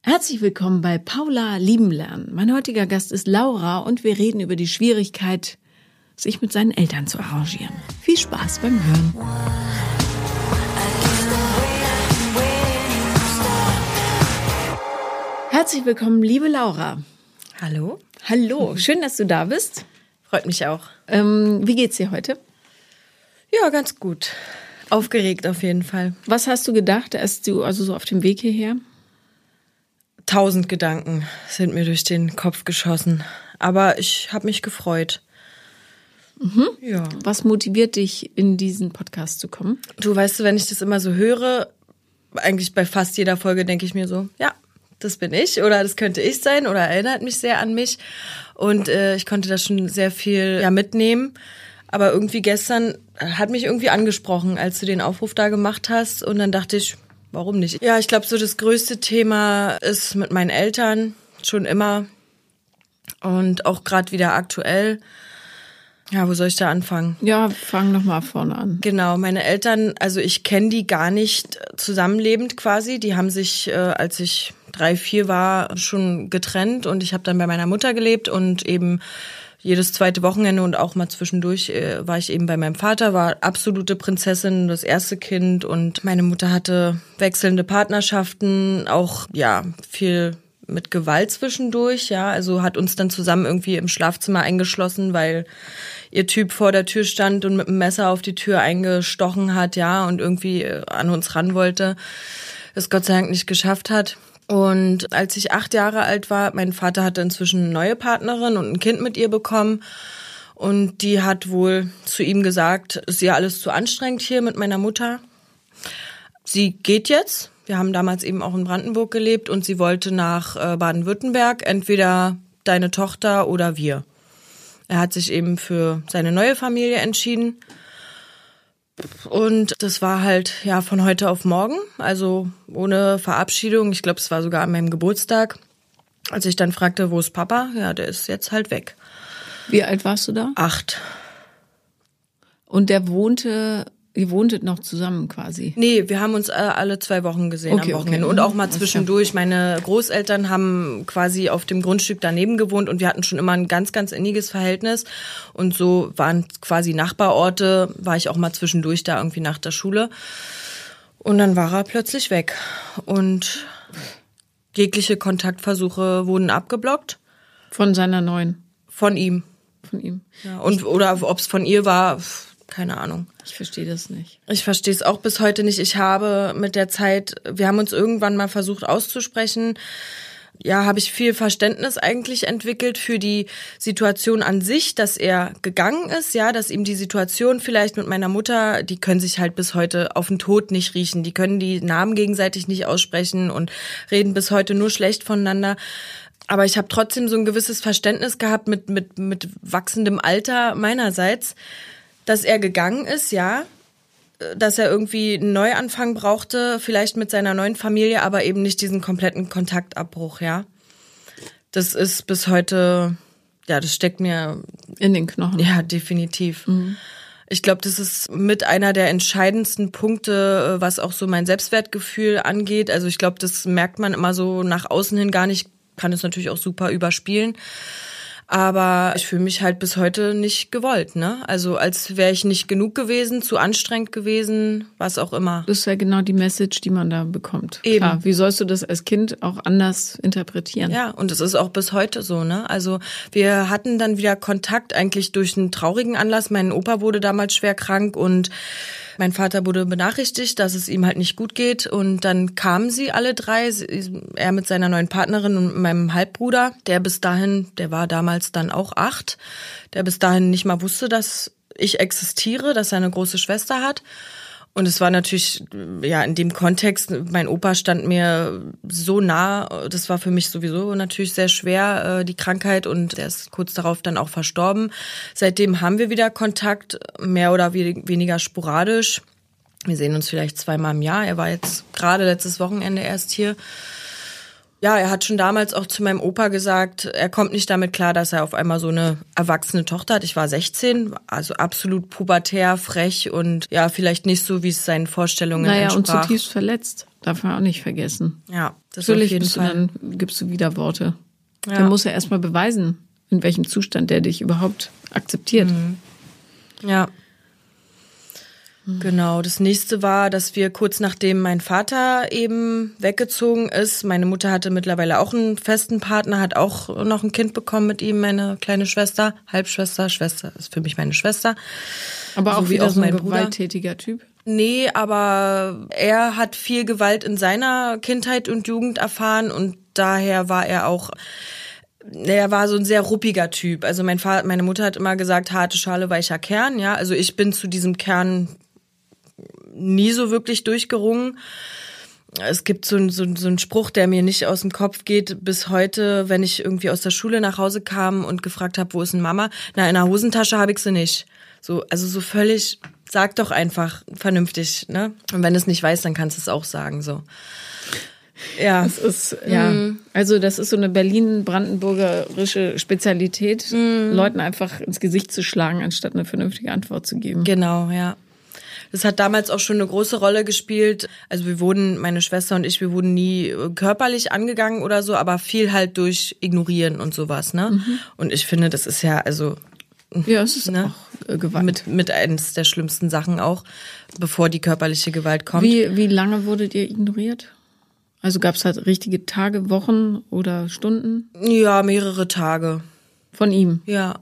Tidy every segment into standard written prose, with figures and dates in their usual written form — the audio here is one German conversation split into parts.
Herzlich willkommen bei Paula lieben lernen. Mein heutiger Gast ist Laura und wir reden über die Schwierigkeit, sich mit seinen Eltern zu arrangieren. Viel Spaß beim Hören. Herzlich willkommen, liebe Laura. Hallo. Hallo, schön, dass du da bist. Freut mich auch. Wie geht's dir heute? Ja, ganz gut. Aufgeregt auf jeden Fall. Was hast du gedacht, als du also so auf dem Weg hierher? 1000 Gedanken sind mir durch den Kopf geschossen. Aber ich habe mich gefreut. Ja. Was motiviert dich, in diesen Podcast zu kommen? Du weißt, wenn ich das immer so höre, eigentlich bei fast jeder Folge denke ich mir so, ja, das bin ich oder das könnte ich sein oder erinnert mich sehr an mich. Und ich konnte da schon sehr viel mitnehmen. Aber irgendwie gestern hat mich irgendwie angesprochen, als du den Aufruf da gemacht hast. Und dann dachte ich, warum nicht? Ja, ich glaube, so das größte Thema ist mit meinen Eltern schon immer und auch gerade wieder aktuell. Ja, wo soll ich da anfangen? Ja, fang noch mal vorne an. Genau, meine Eltern, also ich kenne die gar nicht zusammenlebend quasi. Die haben sich, als ich 3, 4 war, schon getrennt und ich habe dann bei meiner Mutter gelebt und eben jedes zweite Wochenende und auch mal zwischendurch war ich eben bei meinem Vater, war absolute Prinzessin, das erste Kind und meine Mutter hatte wechselnde Partnerschaften, auch ja viel mit Gewalt zwischendurch, ja, also hat uns dann zusammen irgendwie im Schlafzimmer eingeschlossen, weil ihr Typ vor der Tür stand und mit dem Messer auf die Tür eingestochen hat, ja, und irgendwie an uns ran wollte, es Gott sei Dank nicht geschafft hat. Und als ich 8 Jahre alt war, mein Vater hatte inzwischen eine neue Partnerin und ein Kind mit ihr bekommen. Und die hat wohl zu ihm gesagt, es ist ja alles zu anstrengend hier mit meiner Mutter. Sie geht jetzt. Wir haben damals eben auch in Brandenburg gelebt und sie wollte nach Baden-Württemberg, entweder deine Tochter oder wir. Er hat sich eben für seine neue Familie entschieden. Und das war halt ja von heute auf morgen, also ohne Verabschiedung. Ich glaube, es war sogar an meinem Geburtstag. Als ich dann fragte, wo ist Papa? Ja, der ist jetzt halt weg. Wie alt warst du da? 8. Und ihr wohntet noch zusammen quasi? Nee, wir haben uns alle 2 Wochen gesehen am Wochenende. Und auch mal zwischendurch. Meine Großeltern haben quasi auf dem Grundstück daneben gewohnt und wir hatten schon immer ein ganz, ganz inniges Verhältnis. Und so waren quasi Nachbarorte, war ich auch mal zwischendurch da irgendwie nach der Schule. Und dann war er plötzlich weg. Und jegliche Kontaktversuche wurden abgeblockt. Von seiner neuen? Von ihm. Von ihm. Ja, und oder ob es von ihr war, keine Ahnung. Ich verstehe das nicht. Ich verstehe es auch bis heute nicht. Ich habe mit der Zeit, wir haben uns irgendwann mal versucht auszusprechen, ja, habe ich viel Verständnis eigentlich entwickelt für die Situation an sich, dass er gegangen ist, ja, dass ihm die Situation vielleicht mit meiner Mutter, die können sich halt bis heute auf den Tod nicht riechen, die können die Namen gegenseitig nicht aussprechen und reden bis heute nur schlecht voneinander. Aber ich habe trotzdem so ein gewisses Verständnis gehabt mit wachsendem Alter meinerseits, dass er gegangen ist, ja, dass er irgendwie einen Neuanfang brauchte, vielleicht mit seiner neuen Familie, aber eben nicht diesen kompletten Kontaktabbruch, ja. Das ist bis heute, ja, das steckt mir in den Knochen. Ja, definitiv. Ich glaube, das ist mit einer der entscheidendsten Punkte, was auch so mein Selbstwertgefühl angeht. Also ich glaube, das merkt man immer so nach außen hin gar nicht, kann es natürlich auch super überspielen. Aber ich fühle mich halt bis heute nicht gewollt, ne? Also als wäre ich nicht genug gewesen, zu anstrengend gewesen, was auch immer. Das ist ja genau die Message, die man da bekommt. Eben. Klar, wie sollst du das als Kind auch anders interpretieren? Ja, und es ist auch bis heute so, ne? Also wir hatten dann wieder Kontakt eigentlich durch einen traurigen Anlass. Mein Opa wurde damals schwer krank und mein Vater wurde benachrichtigt, dass es ihm halt nicht gut geht. Und dann kamen sie alle 3, er mit seiner neuen Partnerin und meinem Halbbruder, der war damals dann auch 8, der bis dahin nicht mal wusste, dass ich existiere, dass er eine große Schwester hat. Und es war natürlich, ja, in dem Kontext, mein Opa stand mir so nah, das war für mich sowieso natürlich sehr schwer, die Krankheit, und der ist kurz darauf dann auch verstorben. Seitdem haben wir wieder Kontakt, mehr oder weniger sporadisch. Wir sehen uns vielleicht 2-mal im Jahr. Er war jetzt gerade letztes Wochenende erst hier. Ja, er hat schon damals auch zu meinem Opa gesagt, er kommt nicht damit klar, dass er auf einmal so eine erwachsene Tochter hat. Ich war 16, also absolut pubertär, frech und ja, vielleicht nicht so, wie es seinen Vorstellungen entsprach. Und zutiefst verletzt, darf man auch nicht vergessen. Ja, Das Natürlich auf jeden Fall. dann gibst du wieder Worte. Ja. Der muss ja erstmal beweisen, in welchem Zustand der dich überhaupt akzeptiert. Ja. Genau, das nächste war, dass wir kurz nachdem mein Vater eben weggezogen ist, meine Mutter hatte mittlerweile auch einen festen Partner, hat auch noch ein Kind bekommen mit ihm, meine kleine Schwester, Halbschwester, Schwester ist für mich meine Schwester. Aber auch So wie wieder auch so ein mein Bruder. gewalttätiger Typ. Nee, aber er hat viel Gewalt in seiner Kindheit und Jugend erfahren und daher war er auch, er war so ein sehr ruppiger Typ. Also meine Mutter hat immer gesagt, harte Schale, weicher Kern, ja. Also ich bin zu diesem Kern nie so wirklich durchgerungen. Es gibt so einen Spruch, der mir nicht aus dem Kopf geht bis heute, wenn ich irgendwie aus der Schule nach Hause kam und gefragt habe, wo ist denn Mama? Na, in der Hosentasche habe ich sie nicht. So, also so völlig, sag doch einfach vernünftig, ne? Und wenn du es nicht weißt, dann kannst du es auch sagen, so. Ja. Das ist, also das ist so eine Berlin-brandenburgerische Spezialität, Leuten einfach ins Gesicht zu schlagen, anstatt eine vernünftige Antwort zu geben. Genau, ja. Das hat damals auch schon eine große Rolle gespielt. Also meine Schwester und ich, wir wurden nie körperlich angegangen oder so, aber viel halt durch Ignorieren und sowas, ne? Und ich finde, das ist ja, also... Ja, es ist ne? auch Gewalt. Mit eines der schlimmsten Sachen auch, bevor die körperliche Gewalt kommt. Wie lange wurdet ihr ignoriert? Also gab es halt richtige Tage, Wochen oder Stunden? Ja, mehrere Tage. Von ihm? Ja.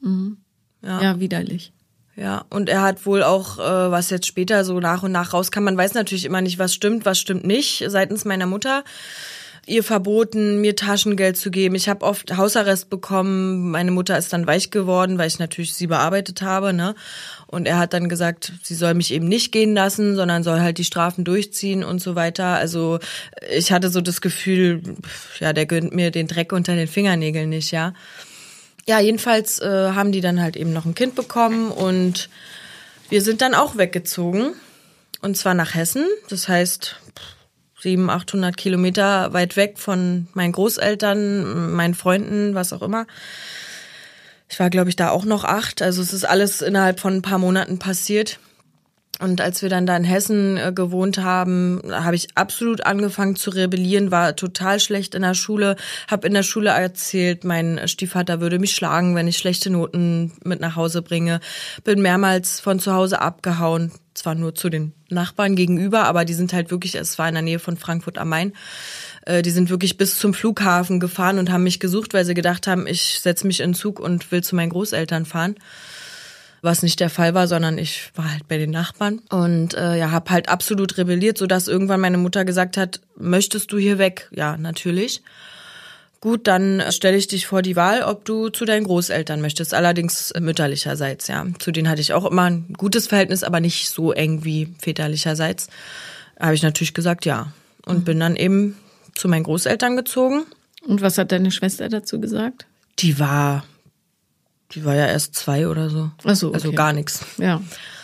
Ja, widerlich. Ja, und er hat wohl auch, was jetzt später so nach und nach rauskam, man weiß natürlich immer nicht, was stimmt nicht, seitens meiner Mutter, ihr verboten, mir Taschengeld zu geben. Ich habe oft Hausarrest bekommen. Meine Mutter ist dann weich geworden, weil ich natürlich sie bearbeitet habe, ne? Und er hat dann gesagt, sie soll mich eben nicht gehen lassen, sondern soll halt die Strafen durchziehen und so weiter. Also ich hatte so das Gefühl, ja, der gönnt mir den Dreck unter den Fingernägeln nicht, ja. Ja, jedenfalls haben die dann halt eben noch ein Kind bekommen und wir sind dann auch weggezogen. Und zwar nach Hessen. Das heißt 700, 800 Kilometer weit weg von meinen Großeltern, meinen Freunden, was auch immer. Ich war, glaube ich, da auch noch 8. Also es ist alles innerhalb von ein paar Monaten passiert. Und als wir dann da in Hessen gewohnt haben, habe ich absolut angefangen zu rebellieren, war total schlecht in der Schule, habe in der Schule erzählt, mein Stiefvater würde mich schlagen, wenn ich schlechte Noten mit nach Hause bringe. Bin mehrmals von zu Hause abgehauen, zwar nur zu den Nachbarn gegenüber, aber die sind halt wirklich, es war in der Nähe von Frankfurt am Main, die sind wirklich bis zum Flughafen gefahren und haben mich gesucht, weil sie gedacht haben, ich setze mich in den Zug und will zu meinen Großeltern fahren. Was nicht der Fall war, sondern ich war halt bei den Nachbarn und habe halt absolut rebelliert, sodass irgendwann meine Mutter gesagt hat, möchtest du hier weg? Ja, natürlich. Gut, dann stelle ich dich vor die Wahl, ob du zu deinen Großeltern möchtest, allerdings mütterlicherseits, ja. Zu denen hatte ich auch immer ein gutes Verhältnis, aber nicht so eng wie väterlicherseits. Da habe ich natürlich gesagt, ja. Und bin dann eben zu meinen Großeltern gezogen. Und was hat deine Schwester dazu gesagt? Die war ja erst 2 oder so. Ach so, okay. Also gar nichts. Ja.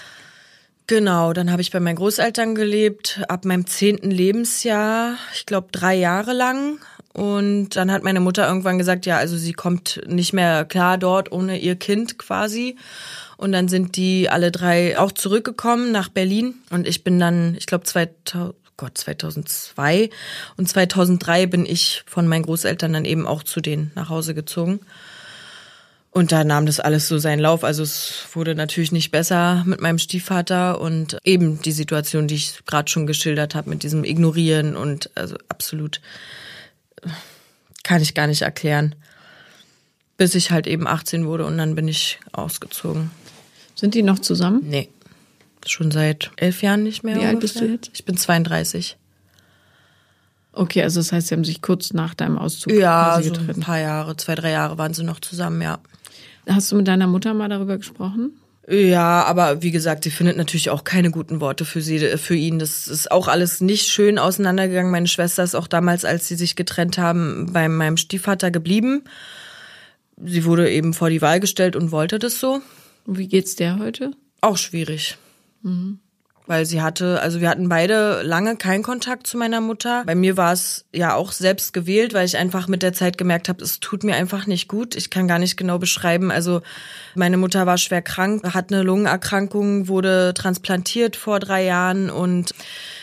Genau, dann habe ich bei meinen Großeltern gelebt, ab meinem 10. Lebensjahr, ich glaube 3 Jahre lang. Und dann hat meine Mutter irgendwann gesagt, ja, also sie kommt nicht mehr klar dort ohne ihr Kind quasi. Und dann sind die alle 3 auch zurückgekommen nach Berlin. Und ich bin dann, ich glaube 2002 und 2003 bin ich von meinen Großeltern dann eben auch zu denen nach Hause gezogen. Und da nahm das alles so seinen Lauf. Also es wurde natürlich nicht besser mit meinem Stiefvater und eben die Situation, die ich gerade schon geschildert habe, mit diesem Ignorieren und also absolut kann ich gar nicht erklären. Bis ich halt eben 18 wurde und dann bin ich ausgezogen. Sind die noch zusammen? Nee, schon seit 11 Jahren nicht mehr. Wie alt bist du jetzt? Ich bin 32. Okay, also das heißt, sie haben sich kurz nach deinem Auszug ja, quasi so getrennt. ein paar Jahre, 2, 3 Jahre waren sie noch zusammen, ja. Hast du mit deiner Mutter mal darüber gesprochen? Ja, aber wie gesagt, sie findet natürlich auch keine guten Worte für ihn. Das ist auch alles nicht schön auseinandergegangen. Meine Schwester ist auch damals, als sie sich getrennt haben, bei meinem Stiefvater geblieben. Sie wurde eben vor die Wahl gestellt und wollte das so. Und wie geht's der heute? Auch schwierig. Weil wir hatten beide lange keinen Kontakt zu meiner Mutter. Bei mir war es ja auch selbst gewählt, weil ich einfach mit der Zeit gemerkt habe, es tut mir einfach nicht gut. Ich kann gar nicht genau beschreiben. Also meine Mutter war schwer krank, hat eine Lungenerkrankung, wurde transplantiert vor 3 Jahren und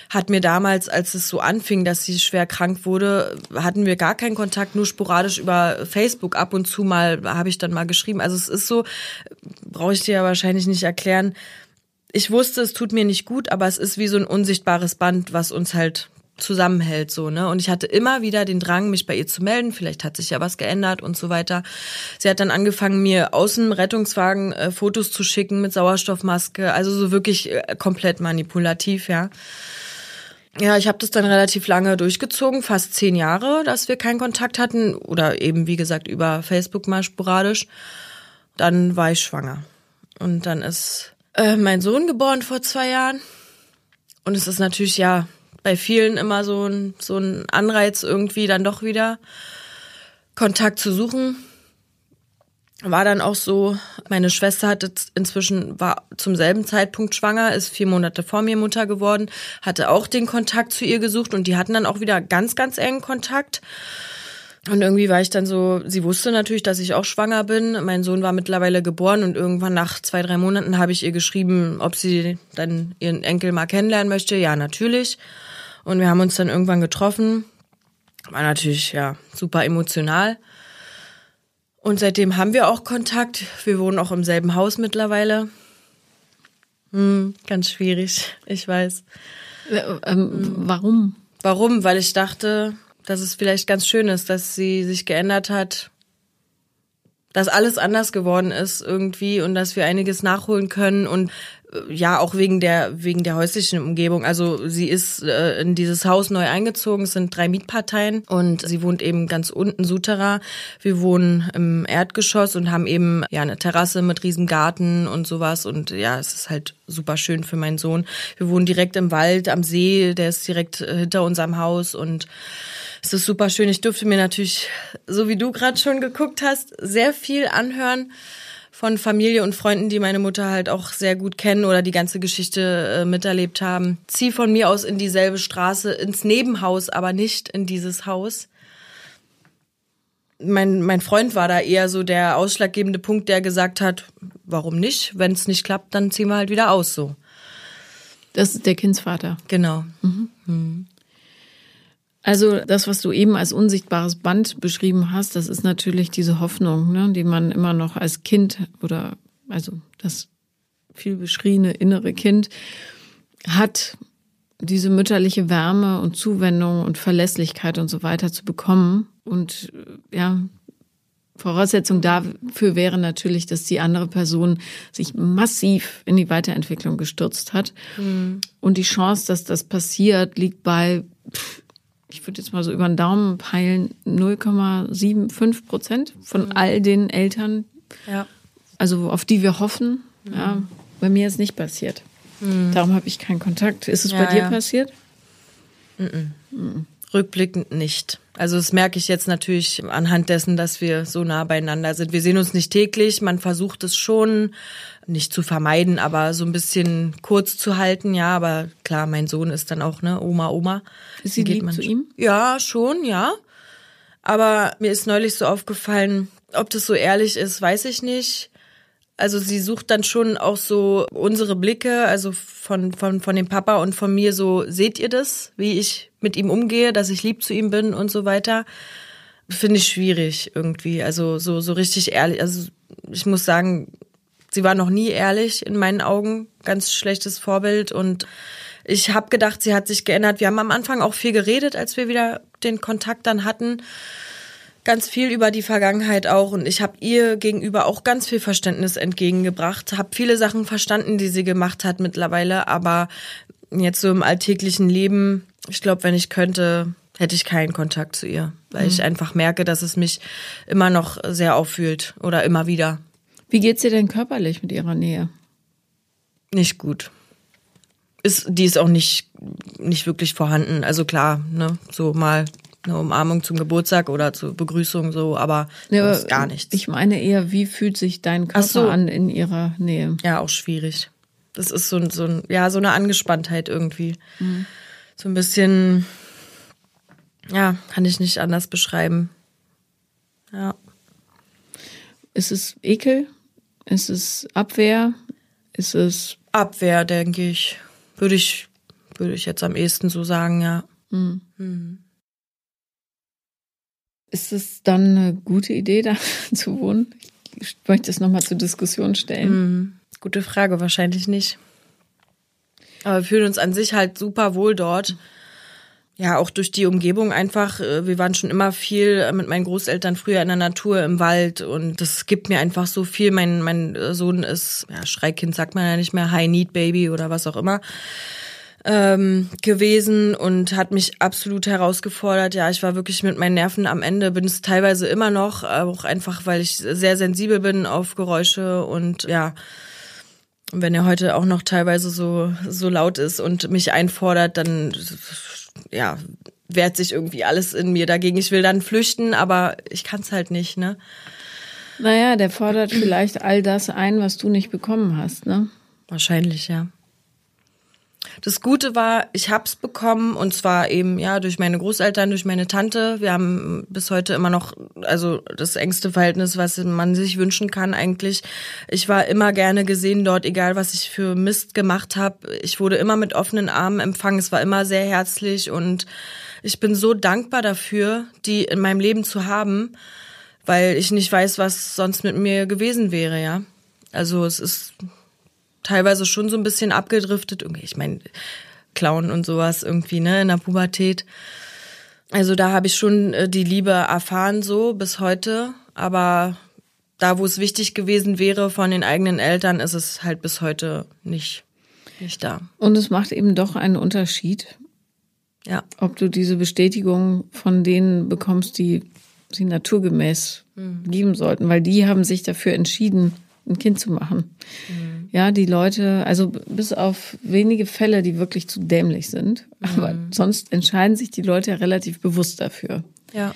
hat mir damals, als es so anfing, dass sie schwer krank wurde, hatten wir gar keinen Kontakt, nur sporadisch über Facebook. Ab und zu mal habe ich dann mal geschrieben. Also es ist so, brauche ich dir ja wahrscheinlich nicht erklären. Ich wusste, es tut mir nicht gut, aber es ist wie so ein unsichtbares Band, was uns halt zusammenhält, so, ne? Und ich hatte immer wieder den Drang, mich bei ihr zu melden. Vielleicht hat sich ja was geändert und so weiter. Sie hat dann angefangen, mir aus dem Rettungswagen Fotos zu schicken mit Sauerstoffmaske. Also so wirklich komplett manipulativ, ja. Ja, ich habe das dann relativ lange durchgezogen, fast 10 Jahre, dass wir keinen Kontakt hatten. Oder eben, wie gesagt, über Facebook mal sporadisch. Dann war ich schwanger. Und dann ist mein Sohn geboren vor 2 Jahren. Und es ist natürlich, ja, bei vielen immer so ein Anreiz, irgendwie dann doch wieder Kontakt zu suchen. War dann auch so, meine Schwester war zum selben Zeitpunkt schwanger, ist 4 Monate vor mir Mutter geworden, hatte auch den Kontakt zu ihr gesucht und die hatten dann auch wieder ganz, ganz engen Kontakt. Und irgendwie war ich dann so, sie wusste natürlich, dass ich auch schwanger bin. Mein Sohn war mittlerweile geboren und irgendwann nach 2, 3 Monaten habe ich ihr geschrieben, ob sie dann ihren Enkel mal kennenlernen möchte. Ja, natürlich. Und wir haben uns dann irgendwann getroffen. War natürlich, ja, super emotional. Und seitdem haben wir auch Kontakt. Wir wohnen auch im selben Haus mittlerweile. Ganz schwierig, ich weiß. Warum? Warum? Weil ich dachte, dass es vielleicht ganz schön ist, dass sie sich geändert hat, dass alles anders geworden ist irgendwie und dass wir einiges nachholen können und ja, auch wegen der häuslichen Umgebung. Also sie ist in dieses Haus neu eingezogen, es sind 3 Mietparteien und sie wohnt eben ganz unten, Souterrain. Wir wohnen im Erdgeschoss und haben eben ja eine Terrasse mit riesen Garten und sowas und ja, es ist halt super schön für meinen Sohn. Wir wohnen direkt im Wald, am See, der ist direkt hinter unserem Haus und es ist super schön. Ich durfte mir natürlich, so wie du gerade schon geguckt hast, sehr viel anhören von Familie und Freunden, die meine Mutter halt auch sehr gut kennen oder die ganze Geschichte miterlebt haben. Zieh von mir aus in dieselbe Straße, ins Nebenhaus, aber nicht in dieses Haus. Mein Freund war da eher so der ausschlaggebende Punkt, der gesagt hat, warum nicht? Wenn es nicht klappt, dann ziehen wir halt wieder aus, so. Das ist der Kindsvater. Genau. Also das, was du eben als unsichtbares Band beschrieben hast, das ist natürlich diese Hoffnung, ne, die man immer noch als Kind oder also das viel beschriebene innere Kind hat, diese mütterliche Wärme und Zuwendung und Verlässlichkeit und so weiter zu bekommen. Und ja, Voraussetzung dafür wäre natürlich, dass die andere Person sich massiv in die Weiterentwicklung gestürzt hat. Und die Chance, dass das passiert, liegt bei, ich würde jetzt mal so über den Daumen peilen, 0,75% von all den Eltern, Ja. also auf die wir hoffen. Ja, bei mir ist nicht passiert. Darum habe ich keinen Kontakt. Ist es bei dir passiert? Rückblickend nicht. Also das merke ich jetzt natürlich anhand dessen, dass wir so nah beieinander sind. Wir sehen uns nicht täglich, man versucht es schon nicht zu vermeiden, aber so ein bisschen kurz zu halten, ja, aber klar, mein Sohn ist dann auch, ne, Oma. Ist sie lieb zu ihm? Ja, schon, ja. Aber mir ist neulich so aufgefallen, ob das so ehrlich ist, weiß ich nicht. Also sie sucht dann schon auch so unsere Blicke, also von dem Papa und von mir so, seht ihr das, wie ich mit ihm umgehe, dass ich lieb zu ihm bin und so weiter. Finde ich schwierig irgendwie, also so richtig ehrlich. Also ich muss sagen, sie war noch nie ehrlich in meinen Augen, ganz schlechtes Vorbild und ich habe gedacht, sie hat sich geändert. Wir haben am Anfang auch viel geredet, als wir wieder den Kontakt dann hatten. Ganz viel über die Vergangenheit auch und ich habe ihr gegenüber auch ganz viel Verständnis entgegengebracht, habe viele Sachen verstanden, die sie gemacht hat mittlerweile, aber jetzt so im alltäglichen Leben, ich glaube, wenn ich könnte, hätte ich keinen Kontakt zu ihr, weil ich einfach merke, dass es mich immer noch sehr auffühlt oder immer wieder. Wie geht's dir denn körperlich mit ihrer Nähe? Nicht gut. Die ist auch nicht wirklich vorhanden, also klar, ne, so mal eine Umarmung zum Geburtstag oder zur Begrüßung so, aber das ist gar nichts. Ich meine eher, wie fühlt sich dein Körper an in ihrer Nähe? Ja, auch schwierig. Das ist so eine Angespanntheit irgendwie. So ein bisschen, ja, kann ich nicht anders beschreiben. Ja. Ist es Ekel? Ist es Abwehr? Ist es Abwehr, denke ich. Würde ich würde ich jetzt am ehesten so sagen, ja. Ist es dann eine gute Idee, da zu wohnen? Ich möchte es nochmal zur Diskussion stellen. Gute Frage, wahrscheinlich nicht. Aber wir fühlen uns an sich halt super wohl dort. Ja, auch durch die Umgebung einfach. Wir waren schon immer viel mit meinen Großeltern früher in der Natur, im Wald. Und das gibt mir einfach so viel. Mein Sohn ist, ja, Schreikind sagt man ja nicht mehr, High-Need-Baby oder was auch immer, gewesen und hat mich absolut herausgefordert. Ja, ich war wirklich mit meinen Nerven am Ende, bin es teilweise immer noch, auch einfach, weil ich sehr sensibel bin auf Geräusche und ja, wenn er heute auch noch teilweise so laut ist und mich einfordert, dann ja, wehrt sich irgendwie alles in mir dagegen. Ich will dann flüchten, aber ich kann es halt nicht, ne? Naja, der fordert vielleicht all das ein, was du nicht bekommen hast, ne? Wahrscheinlich, ja. Das Gute war, ich hab's bekommen und zwar eben ja durch meine Großeltern, durch meine Tante. Wir haben bis heute immer noch also das engste Verhältnis, was man sich wünschen kann eigentlich. Ich war immer gerne gesehen dort, egal was ich für Mist gemacht habe. Ich wurde immer mit offenen Armen empfangen. Es war immer sehr herzlich und ich bin so dankbar dafür, die in meinem Leben zu haben, weil ich nicht weiß, was sonst mit mir gewesen wäre, ja. Also es ist teilweise schon so ein bisschen abgedriftet. Ich meine, Klauen und sowas irgendwie, ne, in der Pubertät. Also da habe ich schon die Liebe erfahren so bis heute. Aber da, wo es wichtig gewesen wäre von den eigenen Eltern, ist es halt bis heute nicht da. Und es macht eben doch einen Unterschied, ja, ob du diese Bestätigung von denen bekommst, die sie naturgemäß geben sollten. Weil die haben sich dafür entschieden, ein Kind zu machen. Ja, die Leute, also bis auf wenige Fälle, die wirklich zu dämlich sind, aber sonst entscheiden sich die Leute ja relativ bewusst dafür. Ja.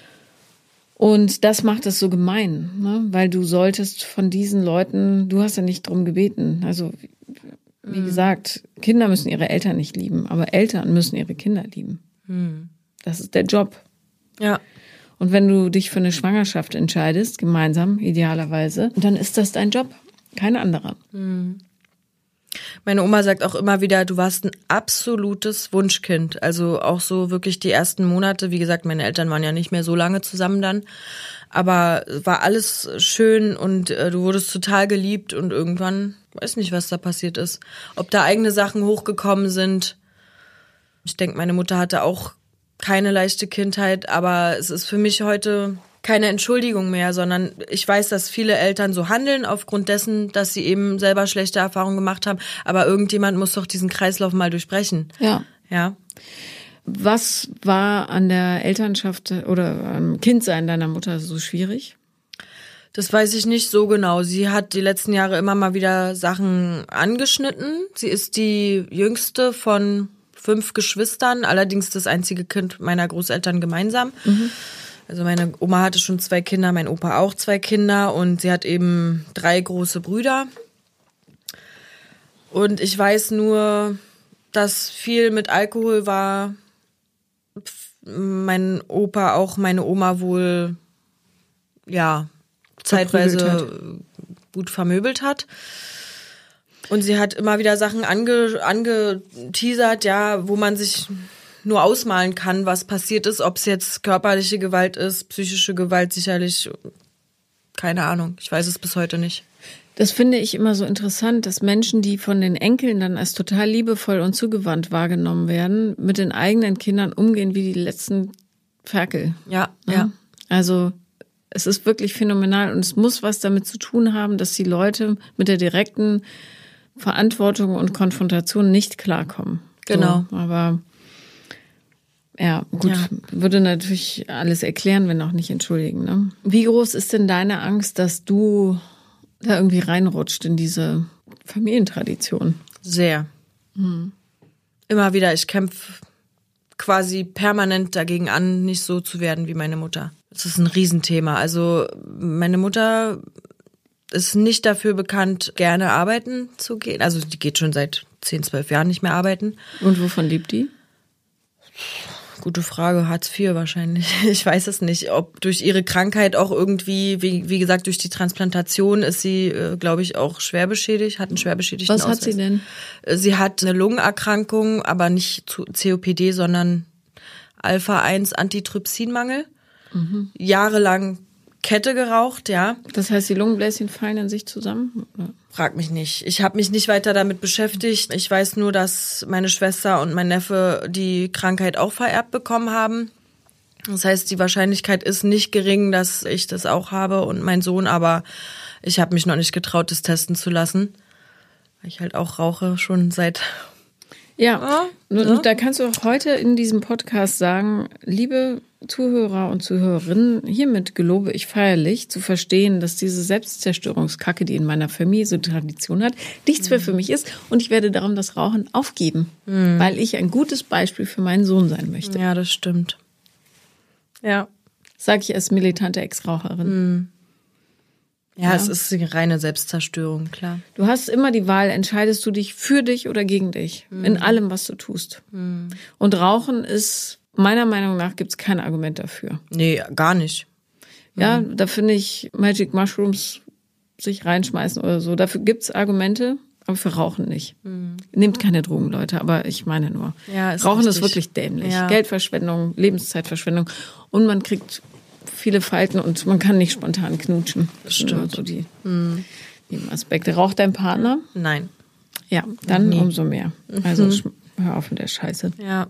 Und das macht es so gemein, ne? Weil du solltest von diesen Leuten, du hast ja nicht drum gebeten. Also wie gesagt, Kinder müssen ihre Eltern nicht lieben, aber Eltern müssen ihre Kinder lieben. Das ist der Job. Ja. Und wenn du dich für eine Schwangerschaft entscheidest, gemeinsam, idealerweise, dann ist das dein Job, kein anderer. Meine Oma sagt auch immer wieder, du warst ein absolutes Wunschkind. Also auch so wirklich die ersten Monate. Wie gesagt, meine Eltern waren ja nicht mehr so lange zusammen dann. Aber war alles schön und du wurdest total geliebt und irgendwann, weiß nicht, was da passiert ist. Ob da eigene Sachen hochgekommen sind. Ich denke, meine Mutter hatte auch keine leichte Kindheit, aber es ist für mich heute keine Entschuldigung mehr, sondern ich weiß, dass viele Eltern so handeln aufgrund dessen, dass sie eben selber schlechte Erfahrungen gemacht haben, aber irgendjemand muss doch diesen Kreislauf mal durchbrechen. Ja. Ja. Was war an der Elternschaft oder am Kindsein deiner Mutter so schwierig? Das weiß ich nicht so genau. Sie hat die letzten Jahre immer mal wieder Sachen angeschnitten. Sie ist die jüngste von 5 Geschwistern, allerdings das einzige Kind meiner Großeltern gemeinsam. Also meine Oma hatte schon 2 Kinder, mein Opa auch 2 Kinder und sie hat eben 3 große Brüder. Und ich weiß nur, dass viel mit Alkohol war. Mein Opa auch meine Oma wohl, ja, zeitweise gut vermöbelt hat. Und sie hat immer wieder Sachen angeteasert, ja, wo man sich nur ausmalen kann, was passiert ist, ob es jetzt körperliche Gewalt ist, psychische Gewalt sicherlich, keine Ahnung, ich weiß es bis heute nicht. Das finde ich immer so interessant, dass Menschen, die von den Enkeln dann als total liebevoll und zugewandt wahrgenommen werden, mit den eigenen Kindern umgehen wie die letzten Ferkel. Ja, ja. Also es ist wirklich phänomenal und es muss was damit zu tun haben, dass die Leute mit der direkten Verantwortung und Konfrontation nicht klarkommen. Genau. So, aber ja, gut, würde natürlich alles erklären, wenn auch nicht entschuldigen. Ne? Wie groß ist denn deine Angst, dass du da irgendwie reinrutscht in diese Familientradition? Sehr. Immer wieder, ich kämpfe quasi permanent dagegen an, nicht so zu werden wie meine Mutter. Das ist ein Riesenthema. Also meine Mutter ist nicht dafür bekannt, gerne arbeiten zu gehen. Also die geht schon seit 10, 12 Jahren nicht mehr arbeiten. Und wovon lebt die? Gute Frage, Hartz IV wahrscheinlich. Ich weiß es nicht, ob durch ihre Krankheit auch irgendwie, wie gesagt, durch die Transplantation ist sie, glaube ich, auch schwer beschädigt, hat einen schwer beschädigten Was Ausweis. hat sie denn? Sie hat eine Lungenerkrankung, aber nicht COPD, sondern Alpha-1-Antitrypsinmangel. Jahrelang Kette geraucht, ja. Das heißt, die Lungenbläschen fallen in sich zusammen? Oder? Frag mich nicht. Ich habe mich nicht weiter damit beschäftigt. Ich weiß nur, dass meine Schwester und mein Neffe die Krankheit auch vererbt bekommen haben. Das heißt, die Wahrscheinlichkeit ist nicht gering, dass ich das auch habe und mein Sohn, aber ich habe mich noch nicht getraut, das testen zu lassen. Weil ich halt auch rauche, schon seit... Ja, da kannst du auch heute in diesem Podcast sagen, liebe Zuhörer und Zuhörerinnen, hiermit gelobe ich feierlich zu verstehen, dass diese Selbstzerstörungskacke, die in meiner Familie so Tradition hat, nichts mehr für mich ist und ich werde darum das Rauchen aufgeben, weil ich ein gutes Beispiel für meinen Sohn sein möchte. Ja, das stimmt. Ja. Sag ich als militante Ex-Raucherin. Ja, es ist eine reine Selbstzerstörung, klar. Du hast immer die Wahl, entscheidest du dich für dich oder gegen dich, in allem, was du tust. Und Rauchen ist, meiner Meinung nach, gibt es kein Argument dafür. Nee, gar nicht. Ja, da finde ich Magic Mushrooms sich reinschmeißen oder so. Dafür gibt's Argumente, aber für Rauchen nicht. Nehmt keine Drogen, Leute, aber ich meine nur. Ja, ist Rauchen richtig. ist wirklich dämlich. Ja. Geldverschwendung, Lebenszeitverschwendung. Und man kriegt viele Falten und man kann nicht spontan knutschen. Das sind Stimmt. so die Aspekte. Raucht dein Partner? Nein. Ja, dann umso mehr. Also hör auf mit der Scheiße. Ja,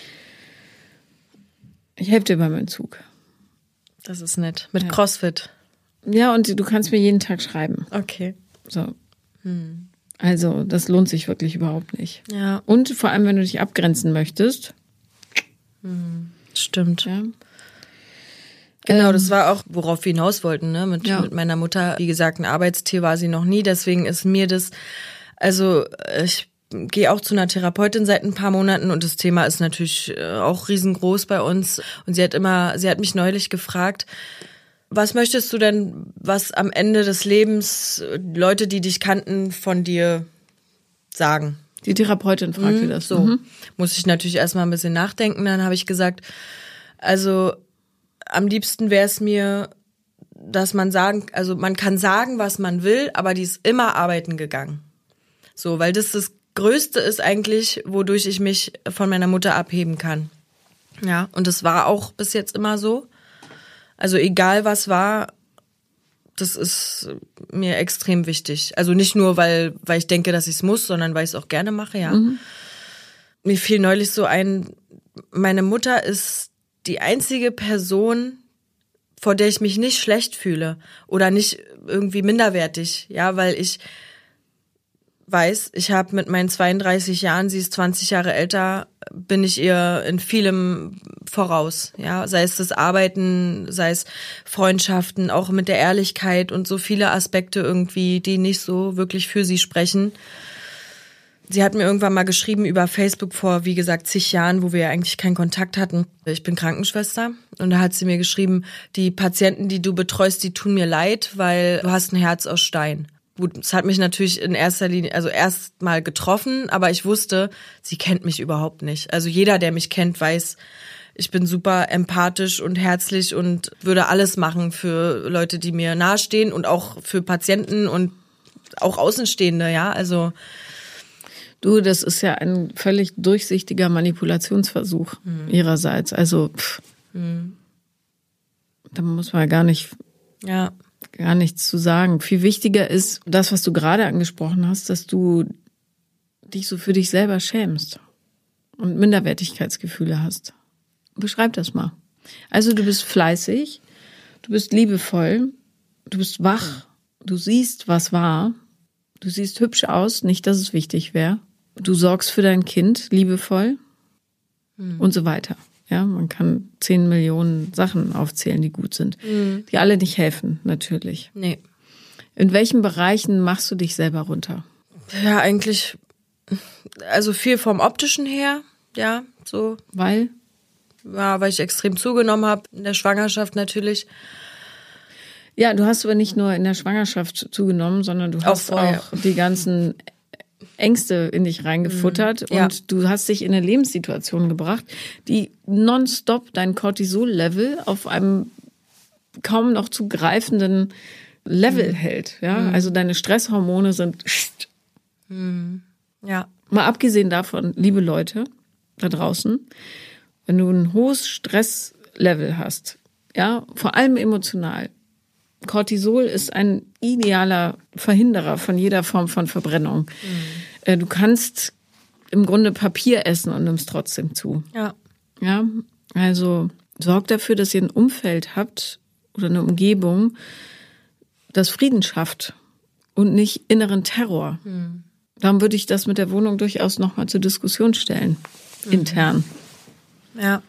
Ich helfe dir bei meinem Zug. das ist nett. Mit CrossFit. Ja, und du kannst mir jeden Tag schreiben. Okay. So. Also, das lohnt sich wirklich überhaupt nicht. Ja, Und vor allem, wenn du dich abgrenzen möchtest. stimmt. Ja. Genau, das war auch, worauf wir hinaus wollten, ne? Mit meiner Mutter. Wie gesagt, ein Arbeitstier war sie noch nie. Deswegen ist mir das, also ich gehe auch zu einer Therapeutin seit ein paar Monaten und das Thema ist natürlich auch riesengroß bei uns. Und sie hat mich neulich gefragt, was möchtest du denn, was am Ende des Lebens Leute, die dich kannten, von dir sagen? Die Therapeutin fragte das. So. Muss ich natürlich erstmal ein bisschen nachdenken. Dann habe ich gesagt, also am liebsten wäre es mir, dass man man kann sagen, was man will, aber die ist immer arbeiten gegangen. So, weil das Größte ist eigentlich, wodurch ich mich von meiner Mutter abheben kann. Ja, und das war auch bis jetzt immer so. Also egal was war, das ist mir extrem wichtig. Also nicht nur, weil ich denke, dass ich es muss, sondern weil ich es auch gerne mache, ja. Mir fiel neulich so ein, meine Mutter ist die einzige Person, vor der ich mich nicht schlecht fühle oder nicht irgendwie minderwertig, ja, weil ich weiß, ich habe mit meinen 32 Jahren, sie ist 20 Jahre älter, bin ich ihr in vielem voraus, ja, sei es das Arbeiten, sei es Freundschaften, auch mit der Ehrlichkeit und so viele Aspekte irgendwie, die nicht so wirklich für sie sprechen. Sie hat mir irgendwann mal geschrieben über Facebook vor, wie gesagt, zig Jahren, wo wir ja eigentlich keinen Kontakt hatten. Ich bin Krankenschwester und da hat sie mir geschrieben, die Patienten, die du betreust, die tun mir leid, weil du hast ein Herz aus Stein. Gut, es hat mich natürlich in erster Linie, also erst mal getroffen, aber ich wusste, sie kennt mich überhaupt nicht. Also jeder, der mich kennt, weiß, ich bin super empathisch und herzlich und würde alles machen für Leute, die mir nahestehen und auch für Patienten und auch Außenstehende, ja, also Du, das ist ja ein völlig durchsichtiger Manipulationsversuch ihrerseits. Also da muss man gar nichts zu sagen. Viel wichtiger ist das, was du gerade angesprochen hast, dass du dich so für dich selber schämst und Minderwertigkeitsgefühle hast. Beschreib das mal. Also du bist fleißig, du bist liebevoll, du bist wach, du siehst, was war, du siehst hübsch aus, nicht, dass es wichtig wäre. Du sorgst für dein Kind liebevoll und so weiter. Ja, man kann 10 Millionen Sachen aufzählen, die gut sind, die alle nicht helfen, natürlich. nee. In welchen Bereichen machst du dich selber runter? Ja, eigentlich, also viel vom Optischen her, ja, so. Weil? Ja, weil ich extrem zugenommen habe, in der Schwangerschaft natürlich. Ja, du hast aber nicht nur in der Schwangerschaft zugenommen, sondern du hast vorher. auch die ganzen Ängste in dich reingefuttert Ja. und du hast dich in eine Lebenssituation gebracht, die nonstop dein Cortisol-Level auf einem kaum noch zu greifenden Level hält. Ja? Also deine Stresshormone sind... Ja. Mal abgesehen davon, liebe Leute da draußen, wenn du ein hohes Stresslevel hast, ja, vor allem emotional, Cortisol ist ein idealer Verhinderer von jeder Form von Verbrennung. Du kannst im Grunde Papier essen und nimmst trotzdem zu. Ja. Ja, also sorgt dafür, dass ihr ein Umfeld habt oder eine Umgebung, das Frieden schafft und nicht inneren Terror. Darum würde ich das mit der Wohnung durchaus nochmal zur Diskussion stellen, intern. Ja.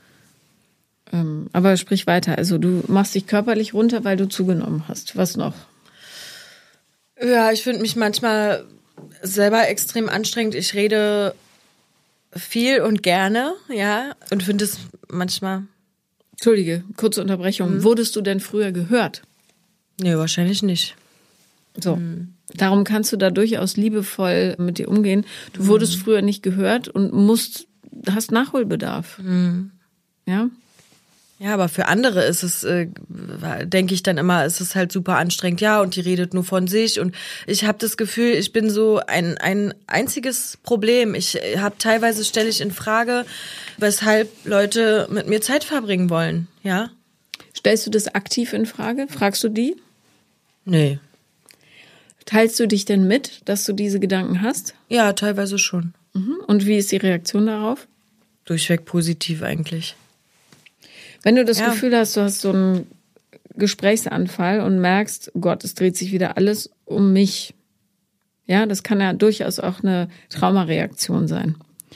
Aber sprich weiter. Also du machst dich körperlich runter, weil du zugenommen hast. Was noch? Ja, ich finde mich manchmal selber extrem anstrengend. Ich rede viel und gerne, ja, und finde es manchmal... Entschuldige, kurze Unterbrechung. Wurdest du denn früher gehört? Nee, wahrscheinlich nicht. So. Darum kannst du da durchaus liebevoll mit dir umgehen. Du wurdest früher nicht gehört und hast Nachholbedarf. Ja? Ja, aber für andere ist es, denke ich dann immer, ist es halt super anstrengend. Ja, und die redet nur von sich. Und ich habe das Gefühl, ich bin so ein einziges Problem. Teilweise stelle ich in Frage, weshalb Leute mit mir Zeit verbringen wollen. Ja? Stellst du das aktiv in Frage? Fragst du die? Nee. Teilst du dich denn mit, dass du diese Gedanken hast? Ja, teilweise schon. Und wie ist die Reaktion darauf? Durchweg positiv eigentlich. Wenn du das Gefühl hast, du hast so einen Gesprächsanfall und merkst, oh Gott, es dreht sich wieder alles um mich. Ja, das kann ja durchaus auch eine Traumareaktion sein.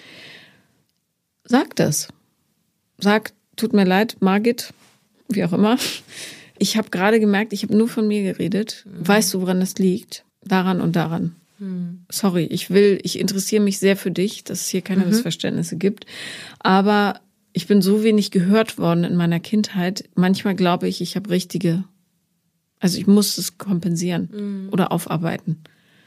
Sag das. Sag, tut mir leid, Margit, wie auch immer. Ich habe gerade gemerkt, ich habe nur von mir geredet. Weißt du, woran das liegt? Daran und daran. Sorry, ich interessiere mich sehr für dich, dass es hier keine Missverständnisse gibt. Aber ich bin so wenig gehört worden in meiner Kindheit. Manchmal glaube ich, ich habe also ich muss es kompensieren oder aufarbeiten.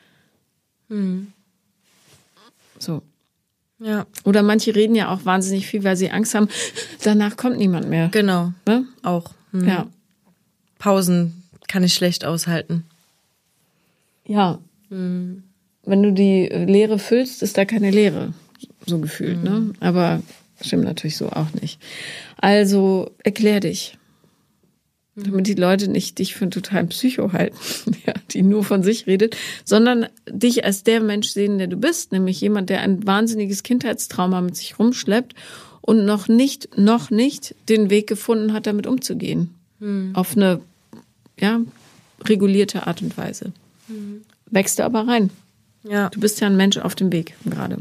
So. Ja. Oder manche reden ja auch wahnsinnig viel, weil sie Angst haben, danach kommt niemand mehr. Genau. Ne? Auch. Ja. Pausen kann ich schlecht aushalten. Ja. Wenn du die Leere füllst, ist da keine Leere. So gefühlt, ne? Aber stimmt natürlich so auch nicht. Also erklär dich. Damit die Leute nicht dich für einen totalen Psycho halten, ja, die nur von sich redet, sondern dich als der Mensch sehen, der du bist, nämlich jemand, der ein wahnsinniges Kindheitstrauma mit sich rumschleppt und noch nicht den Weg gefunden hat, damit umzugehen. Auf eine regulierte Art und Weise. Wächst du aber rein. Ja. Du bist ja ein Mensch auf dem Weg gerade.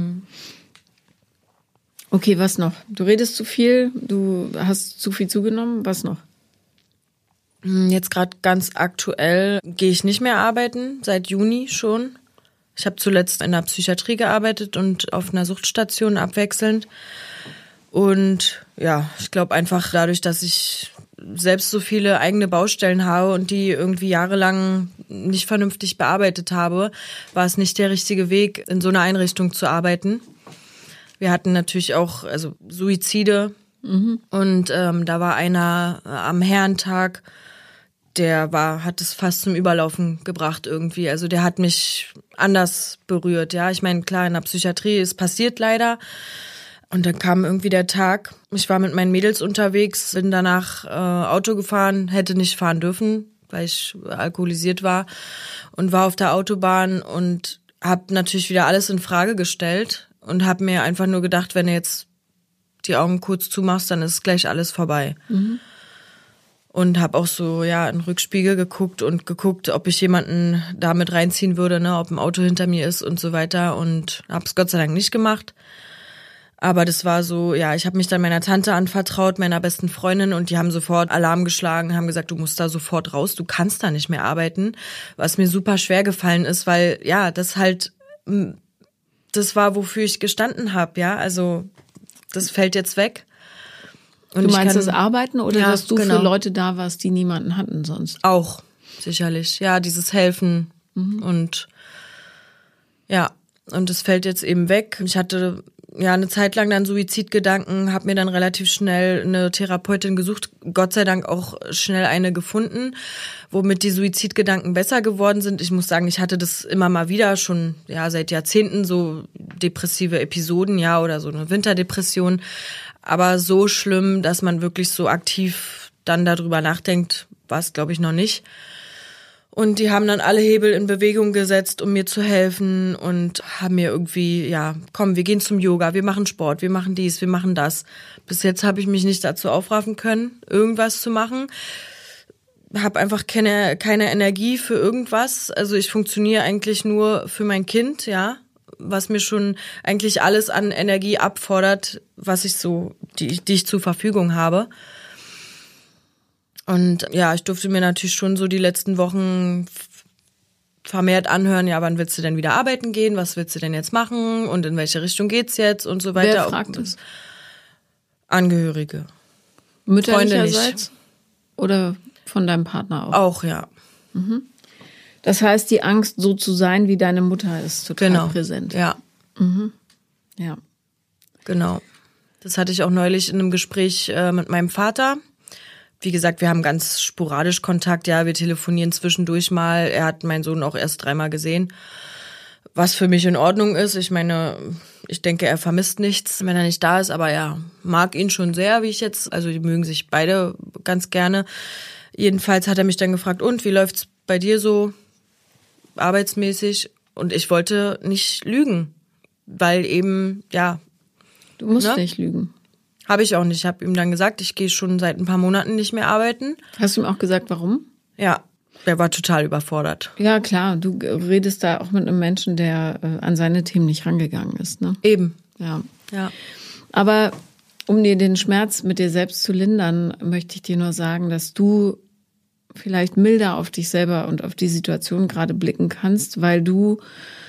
Okay, was noch? Du redest zu viel, du hast zu viel zugenommen, was noch? Jetzt gerade ganz aktuell gehe ich nicht mehr arbeiten, seit Juni schon. Ich habe zuletzt in der Psychiatrie gearbeitet und auf einer Suchtstation abwechselnd. Und ja, ich glaube einfach dadurch, dass ich selbst so viele eigene Baustellen habe und die irgendwie jahrelang nicht vernünftig bearbeitet habe, war es nicht der richtige Weg, in so einer Einrichtung zu arbeiten. Wir hatten natürlich auch Suizide und da war einer am Herrentag, hat es fast zum Überlaufen gebracht irgendwie. Also der hat mich anders berührt, ja. Ich meine, klar, in der Psychiatrie ist passiert leider. Und dann kam irgendwie der Tag, ich war mit meinen Mädels unterwegs, bin danach Auto gefahren, hätte nicht fahren dürfen, weil ich alkoholisiert war und war auf der Autobahn und habe natürlich wieder alles in Frage gestellt und habe mir einfach nur gedacht, wenn du jetzt die Augen kurz zumachst, dann ist gleich alles vorbei. Und habe auch so in den Rückspiegel geguckt, ob ich jemanden da mit reinziehen würde, ne, ob ein Auto hinter mir ist und so weiter und habe es Gott sei Dank nicht gemacht. Aber das war so, ich habe mich dann meiner Tante anvertraut, meiner besten Freundin, und die haben sofort Alarm geschlagen, haben gesagt, du musst da sofort raus, du kannst da nicht mehr arbeiten, was mir super schwer gefallen ist, weil das war, wofür ich gestanden habe, ja, also das fällt jetzt weg. Und du meinst das Arbeiten oder dass du genau. für Leute da warst, die niemanden hatten sonst? Auch, sicherlich, ja, dieses Helfen und es fällt jetzt eben weg. Ich hatte eine Zeit lang dann Suizidgedanken, habe mir dann relativ schnell eine Therapeutin gesucht, Gott sei Dank auch schnell eine gefunden, womit die Suizidgedanken besser geworden sind. Ich muss sagen, ich hatte das immer mal wieder schon seit Jahrzehnten, so depressive Episoden, oder so eine Winterdepression, aber so schlimm, dass man wirklich so aktiv dann darüber nachdenkt, war es, glaube ich, noch nicht. Und die haben dann alle Hebel in Bewegung gesetzt, um mir zu helfen und haben mir irgendwie, komm, wir gehen zum Yoga, wir machen Sport, wir machen dies, wir machen das. Bis jetzt habe ich mich nicht dazu aufraffen können, irgendwas zu machen. Habe einfach keine Energie für irgendwas. Also ich funktioniere eigentlich nur für mein Kind, was mir schon eigentlich alles an Energie abfordert, was ich so, die ich zur Verfügung habe. Und ich durfte mir natürlich schon so die letzten Wochen vermehrt anhören, wann willst du denn wieder arbeiten gehen, was willst du denn jetzt machen und in welche Richtung geht's jetzt und so weiter. Wer fragt es? Angehörige. Mütterlicherseits? Oder von deinem Partner auch? Auch, ja. Mhm. Das heißt, die Angst, so zu sein, wie deine Mutter, ist total präsent. Ja. Mhm. Ja. Genau. Das hatte ich auch neulich in einem Gespräch mit meinem Vater. Wie gesagt, wir haben ganz sporadisch Kontakt, wir telefonieren zwischendurch mal. Er hat meinen Sohn auch erst 3-mal gesehen, was für mich in Ordnung ist. Ich meine, ich denke, er vermisst nichts, wenn er nicht da ist, aber er mag ihn schon sehr, also die mögen sich beide ganz gerne. Jedenfalls hat er mich dann gefragt, und wie läuft's bei dir so arbeitsmäßig? Und ich wollte nicht lügen, weil eben, Du musst nicht lügen. Habe ich auch nicht. Ich habe ihm dann gesagt, ich gehe schon seit ein paar Monaten nicht mehr arbeiten. Hast du ihm auch gesagt, warum? Ja, der war total überfordert. Ja, klar. Du redest da auch mit einem Menschen, der an seine Themen nicht rangegangen ist, ne? Eben. Ja. Ja. Aber um dir den Schmerz mit dir selbst zu lindern, möchte ich dir nur sagen, dass du vielleicht milder auf dich selber und auf die Situation gerade blicken kannst, weil du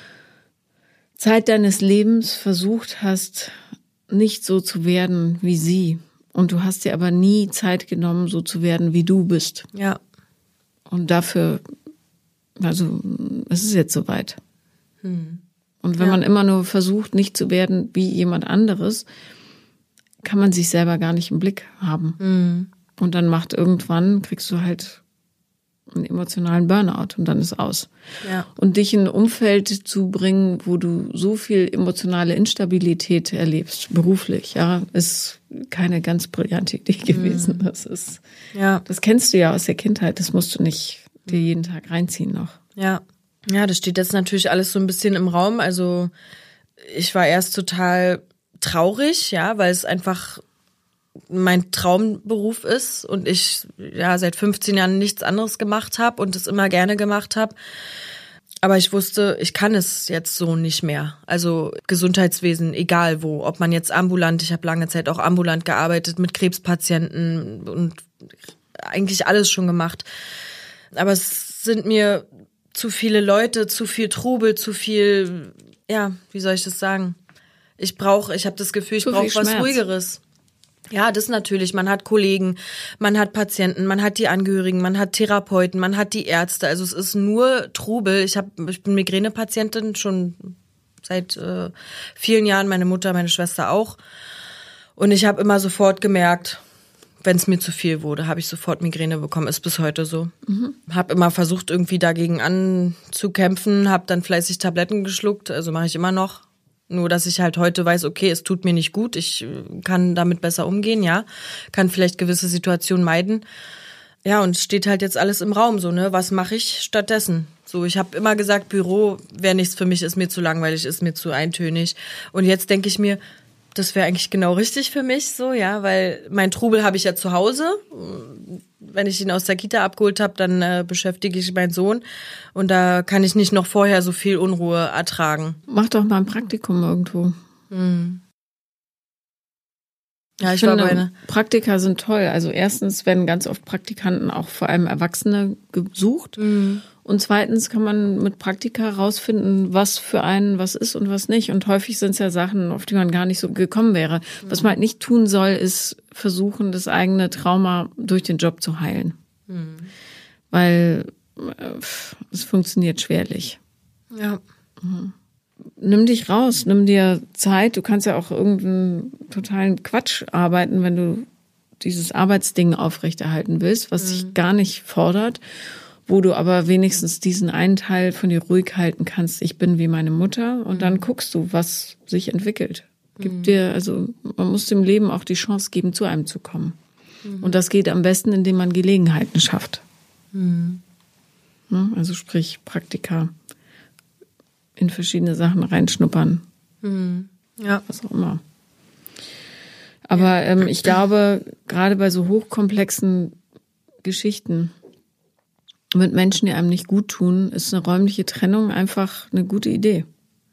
Zeit deines Lebens versucht hast, nicht so zu werden wie sie. Und du hast dir aber nie Zeit genommen, so zu werden, wie du bist. Ja. Und dafür, also es ist jetzt soweit. Und wenn man immer nur versucht, nicht zu werden wie jemand anderes, kann man sich selber gar nicht im Blick haben. Und dann kriegst du halt einen emotionalen Burnout und dann ist aus. Ja. Und dich in ein Umfeld zu bringen, wo du so viel emotionale Instabilität erlebst, beruflich, ist keine ganz brillante Idee gewesen. Das kennst du ja aus der Kindheit, das musst du nicht dir jeden Tag reinziehen noch. Ja, das steht jetzt natürlich alles so ein bisschen im Raum. Also ich war erst total traurig, weil es einfach mein Traumberuf ist und ich seit 15 Jahren nichts anderes gemacht habe und es immer gerne gemacht habe. Aber ich wusste, ich kann es jetzt so nicht mehr. Also Gesundheitswesen, egal wo, ob man jetzt ambulant, ich habe lange Zeit auch ambulant gearbeitet mit Krebspatienten und eigentlich alles schon gemacht. Aber es sind mir zu viele Leute, zu viel Trubel, zu viel, wie soll ich das sagen? Ich habe das Gefühl, ich brauche was Ruhigeres. Ja, das natürlich. Man hat Kollegen, man hat Patienten, man hat die Angehörigen, man hat Therapeuten, man hat die Ärzte. Also es ist nur Trubel. Ich bin Migränepatientin schon seit vielen Jahren, meine Mutter, meine Schwester auch. Und ich habe immer sofort gemerkt, wenn es mir zu viel wurde, habe ich sofort Migräne bekommen. Ist bis heute so. Habe immer versucht, irgendwie dagegen anzukämpfen, habe dann fleißig Tabletten geschluckt, also mache ich immer noch. Nur, dass ich halt heute weiß, okay, es tut mir nicht gut, ich kann damit besser umgehen, kann vielleicht gewisse Situationen meiden. Ja, und es steht halt jetzt alles im Raum, so, ne, was mache ich stattdessen? So, ich habe immer gesagt, Büro wäre nichts für mich, ist mir zu langweilig, ist mir zu eintönig. Und jetzt denke ich mir, das wäre eigentlich genau richtig für mich, so, weil mein Trubel habe ich ja zu Hause. Wenn ich ihn aus der Kita abgeholt habe, dann beschäftige ich meinen Sohn und da kann ich nicht noch vorher so viel Unruhe ertragen. Mach doch mal ein Praktikum irgendwo. Ja, ich finde, Praktika sind toll. Also erstens werden ganz oft Praktikanten, auch vor allem Erwachsene, gesucht. Und zweitens kann man mit Praktika rausfinden, was für einen was ist und was nicht. Und häufig sind es ja Sachen, auf die man gar nicht so gekommen wäre. Was man halt nicht tun soll, ist versuchen, das eigene Trauma durch den Job zu heilen. Weil es funktioniert schwerlich. Ja. nimm dich raus, nimm dir Zeit. Du kannst ja auch irgendeinen totalen Quatsch arbeiten, wenn du dieses Arbeitsding aufrechterhalten willst, was dich gar nicht fordert, wo du aber wenigstens diesen einen Teil von dir ruhig halten kannst. Ich bin wie meine Mutter und dann guckst du, was sich entwickelt. Man muss dem Leben auch die Chance geben, zu einem zu kommen. Und das geht am besten, indem man Gelegenheiten schafft. Also sprich Praktika, in verschiedene Sachen reinschnuppern. Ja. Was auch immer. Aber ich glaube, gerade bei so hochkomplexen Geschichten mit Menschen, die einem nicht gut tun, ist eine räumliche Trennung einfach eine gute Idee.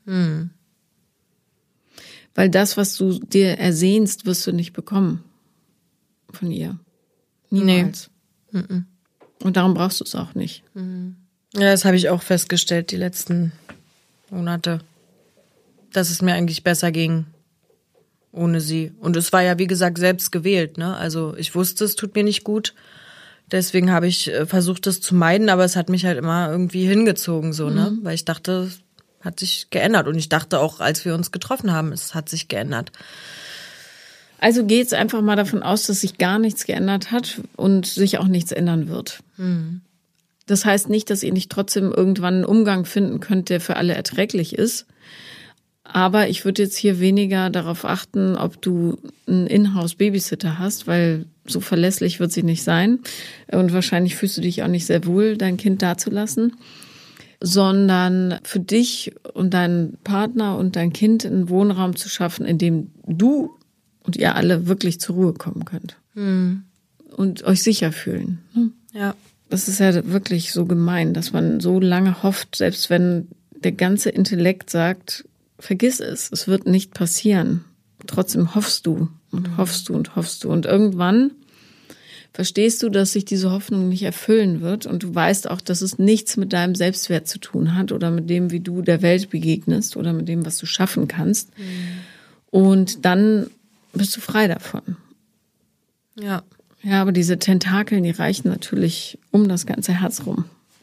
Weil das, was du dir ersehnst, wirst du nicht bekommen von ihr. Niemals. Nee. Und darum brauchst du es auch nicht. Ja, das habe ich auch festgestellt die letzten Monate, dass es mir eigentlich besser ging ohne sie. Und es war ja, wie gesagt, selbst gewählt, ne? Also ich wusste, es tut mir nicht gut. Deswegen habe ich versucht, das zu meiden, aber es hat mich halt immer irgendwie hingezogen, so, ne? Weil ich dachte, es hat sich geändert. Und ich dachte auch, als wir uns getroffen haben, es hat sich geändert. Also geh jetzt einfach mal davon aus, dass sich gar nichts geändert hat und sich auch nichts ändern wird. Das heißt nicht, dass ihr nicht trotzdem irgendwann einen Umgang finden könnt, der für alle erträglich ist. Aber ich würde jetzt hier weniger darauf achten, ob du einen Inhouse-Babysitter hast, weil so verlässlich wird sie nicht sein. Und wahrscheinlich fühlst du dich auch nicht sehr wohl, dein Kind dazulassen. Sondern für dich und deinen Partner und dein Kind einen Wohnraum zu schaffen, in dem du und ihr alle wirklich zur Ruhe kommen könnt. Und euch sicher fühlen. Ja. Das ist ja wirklich so gemein, dass man so lange hofft, selbst wenn der ganze Intellekt sagt, vergiss es wird nicht passieren. Trotzdem hoffst du und hoffst du und hoffst du. Und irgendwann verstehst du, dass sich diese Hoffnung nicht erfüllen wird. Und du weißt auch, dass es nichts mit deinem Selbstwert zu tun hat oder mit dem, wie du der Welt begegnest oder mit dem, was du schaffen kannst. Und dann bist du frei davon. Ja. Ja, aber diese Tentakeln, die reichen natürlich um das ganze Herz rum.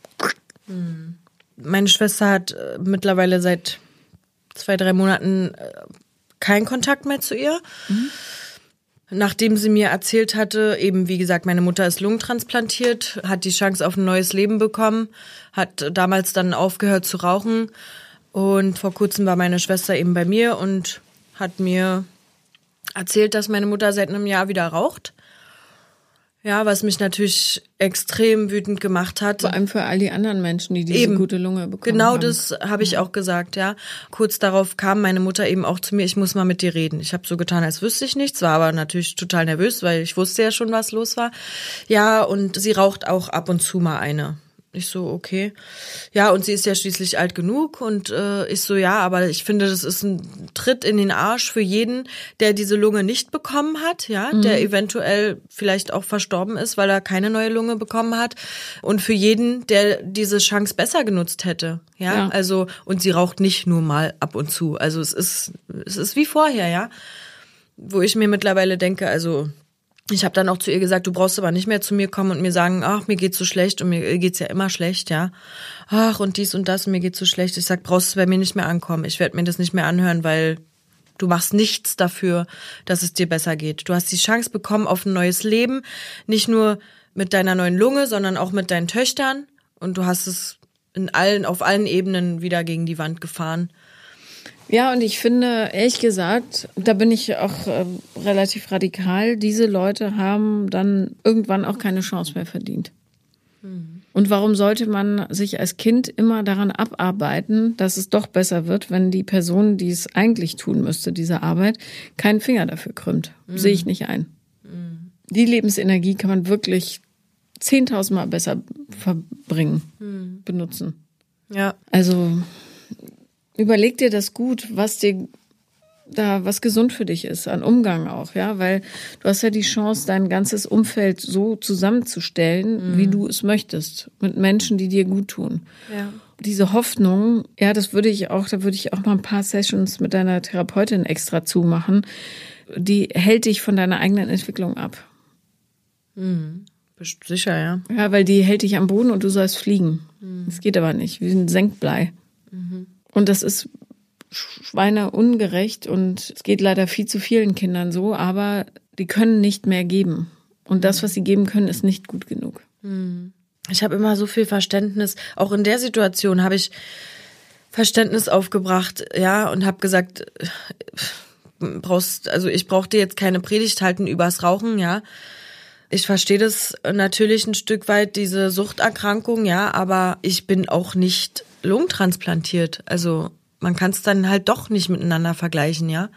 Meine Schwester hat mittlerweile seit 2-3 Monaten keinen Kontakt mehr zu ihr. Nachdem sie mir erzählt hatte, eben wie gesagt, meine Mutter ist lungentransplantiert, hat die Chance auf ein neues Leben bekommen, hat damals dann aufgehört zu rauchen und vor kurzem war meine Schwester eben bei mir und hat mir erzählt, dass meine Mutter seit einem Jahr wieder raucht. Ja, was mich natürlich extrem wütend gemacht hat. Vor allem für all die anderen Menschen, die diese gute Lunge bekommen genau haben. Genau, das habe ich auch gesagt, ja. Kurz darauf kam meine Mutter eben auch zu mir, ich muss mal mit dir reden. Ich habe so getan, als wüsste ich nichts, war aber natürlich total nervös, weil ich wusste ja schon, was los war. Ja, und sie raucht auch ab und zu mal eine. Ich so, okay. Ja, und sie ist ja schließlich alt genug und ich so, ja, aber ich finde, das ist ein Tritt in den Arsch für jeden, der diese Lunge nicht bekommen hat, ja, der eventuell vielleicht auch verstorben ist, weil er keine neue Lunge bekommen hat und für jeden, der diese Chance besser genutzt hätte, ja. Also, und sie raucht nicht nur mal ab und zu, also es ist wie vorher, ja, wo ich mir mittlerweile denke, also ich habe dann auch zu ihr gesagt, du brauchst aber nicht mehr zu mir kommen und mir sagen, ach, mir geht's so schlecht und mir geht's ja immer schlecht, ja. Ach, und dies und das, mir geht's so schlecht. Ich sag, brauchst du bei mir nicht mehr ankommen. Ich werde mir das nicht mehr anhören, weil du machst nichts dafür, dass es dir besser geht. Du hast die Chance bekommen auf ein neues Leben, nicht nur mit deiner neuen Lunge, sondern auch mit deinen Töchtern. Und du hast es auf allen Ebenen wieder gegen die Wand gefahren. Ja, und ich finde, ehrlich gesagt, da bin ich auch relativ radikal, diese Leute haben dann irgendwann auch keine Chance mehr verdient. Und warum sollte man sich als Kind immer daran abarbeiten, dass es doch besser wird, wenn die Person, die es eigentlich tun müsste, diese Arbeit, keinen Finger dafür krümmt? Sehe ich nicht ein. Die Lebensenergie kann man wirklich 10.000 Mal besser benutzen. Ja. Also überleg dir das gut, was gesund für dich ist, an Umgang auch, ja, weil du hast ja die Chance, dein ganzes Umfeld so zusammenzustellen, wie du es möchtest, mit Menschen, die dir gut tun. Ja. Diese Hoffnung, ja, da würde ich auch mal ein paar Sessions mit deiner Therapeutin extra zumachen, die hält dich von deiner eigenen Entwicklung ab. Sicher, ja. Ja, weil die hält dich am Boden und du sollst fliegen. Das geht aber nicht, wie ein Senkblei. Und das ist schweineungerecht und es geht leider viel zu vielen Kindern so, aber die können nicht mehr geben. Und das, was sie geben können, ist nicht gut genug. Ich habe immer so viel Verständnis. Auch in der Situation habe ich Verständnis aufgebracht, ja, und habe gesagt, ich brauche dir jetzt keine Predigt halten übers Rauchen, ja. Ich verstehe das natürlich ein Stück weit, diese Suchterkrankung, ja, aber ich bin auch nicht lungentransplantiert. Also man kann es dann halt doch nicht miteinander vergleichen, ja.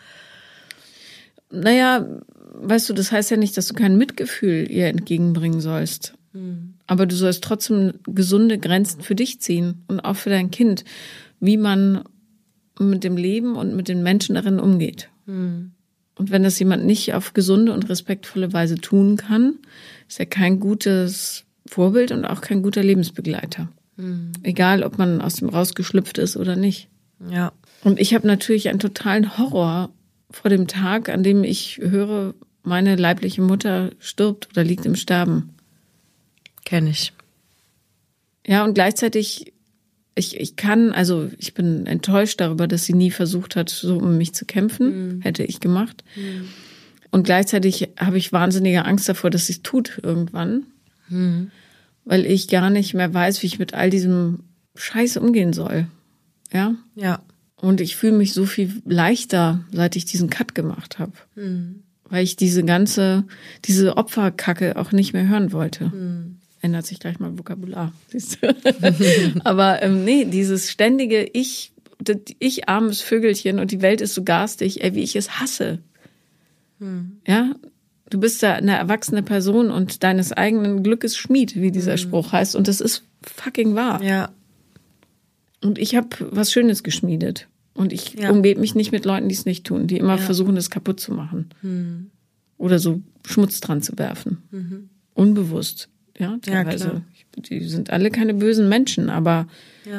Naja, weißt du, das heißt ja nicht, dass du kein Mitgefühl ihr entgegenbringen sollst. Aber du sollst trotzdem gesunde Grenzen für dich ziehen und auch für dein Kind, wie man mit dem Leben und mit den Menschen darin umgeht. Und wenn das jemand nicht auf gesunde und respektvolle Weise tun kann, ist er kein gutes Vorbild und auch kein guter Lebensbegleiter. Egal, ob man aus dem rausgeschlüpft ist oder nicht. Ja. Und ich habe natürlich einen totalen Horror vor dem Tag, an dem ich höre, meine leibliche Mutter stirbt oder liegt im Sterben. Kenne ich. Ja, und gleichzeitig, ich bin enttäuscht darüber, dass sie nie versucht hat, so um mich zu kämpfen. Hätte ich gemacht. Und gleichzeitig habe ich wahnsinnige Angst davor, dass sie es tut irgendwann. Weil ich gar nicht mehr weiß, wie ich mit all diesem Scheiß umgehen soll. Ja? Ja. Und ich fühle mich so viel leichter, seit ich diesen Cut gemacht habe. Weil ich diese Opferkacke auch nicht mehr hören wollte. Ändert sich gleich mal Vokabular, siehst du. Aber nee, dieses ständige Ich armes Vögelchen und die Welt ist so garstig, wie ich es hasse. Ja, du bist da eine erwachsene Person und deines eigenen Glückes Schmied, wie dieser Spruch heißt. Und das ist fucking wahr. Ja. Und ich habe was Schönes geschmiedet. Und ich umgebe mich nicht mit Leuten, die es nicht tun, die immer versuchen, das kaputt zu machen. Oder so Schmutz dran zu werfen. Unbewusst. Ja, teilweise. Die sind alle keine bösen Menschen, aber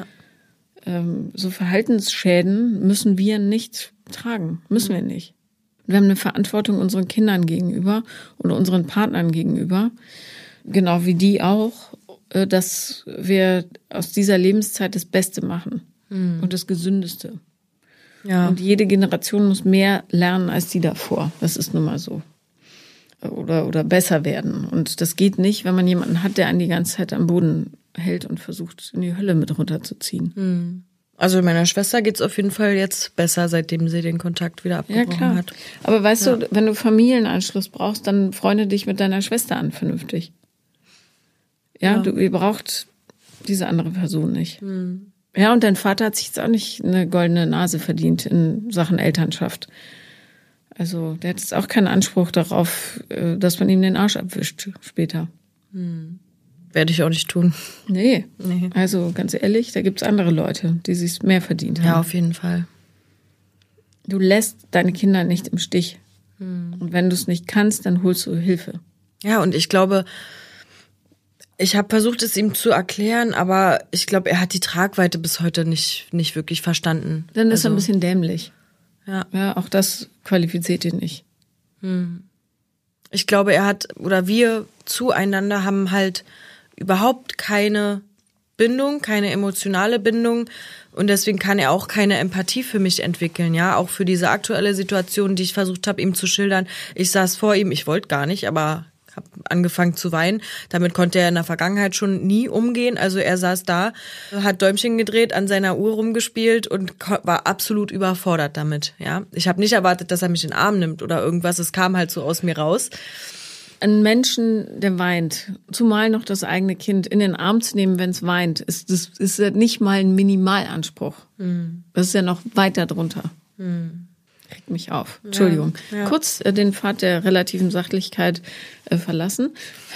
so Verhaltensschäden müssen wir nicht tragen. Müssen wir nicht. Wir haben eine Verantwortung unseren Kindern gegenüber und unseren Partnern gegenüber, genau wie die auch, dass wir aus dieser Lebenszeit das Beste machen und das Gesündeste. Ja. Und jede Generation muss mehr lernen als die davor. Das ist nun mal so. Oder besser werden. Und das geht nicht, wenn man jemanden hat, der einen die ganze Zeit am Boden hält und versucht, in die Hölle mit runterzuziehen. Also meiner Schwester geht's auf jeden Fall jetzt besser, seitdem sie den Kontakt wieder abgebrochen hat. Aber weißt du, wenn du Familienanschluss brauchst, dann freunde dich mit deiner Schwester an, vernünftig. Ja. Ihr braucht diese andere Person nicht. Ja, und dein Vater hat sich jetzt auch nicht eine goldene Nase verdient in Sachen Elternschaft. Also der hat jetzt auch keinen Anspruch darauf, dass man ihm den Arsch abwischt später. Werde ich auch nicht tun. Nee. Also ganz ehrlich, da gibt's andere Leute, die sich's mehr verdient haben. Ja, auf jeden Fall. Du lässt deine Kinder nicht im Stich. Und wenn du es nicht kannst, dann holst du Hilfe. Ja, und ich glaube, ich habe versucht, es ihm zu erklären, aber ich glaube, er hat die Tragweite bis heute nicht wirklich verstanden. Dann ist er ein bisschen dämlich. Ja, auch das qualifiziert ihn nicht. Ich glaube, wir zueinander haben halt überhaupt keine Bindung, keine emotionale Bindung und deswegen kann er auch keine Empathie für mich entwickeln, ja, auch für diese aktuelle Situation, die ich versucht habe, ihm zu schildern. Ich saß vor ihm, ich wollte gar nicht, aber habe angefangen zu weinen. Damit konnte er in der Vergangenheit schon nie umgehen. Also er saß da, hat Däumchen gedreht, an seiner Uhr rumgespielt und war absolut überfordert damit. Ja, ich habe nicht erwartet, dass er mich in den Arm nimmt oder irgendwas. Es kam halt so aus mir raus. Ein Menschen, der weint, zumal noch das eigene Kind in den Arm zu nehmen, wenn es weint, ist ja nicht mal ein Minimalanspruch. Das ist ja noch weiter drunter. Regt mich auf. Entschuldigung. Ja. Kurz den Pfad der relativen Sachlichkeit verlassen.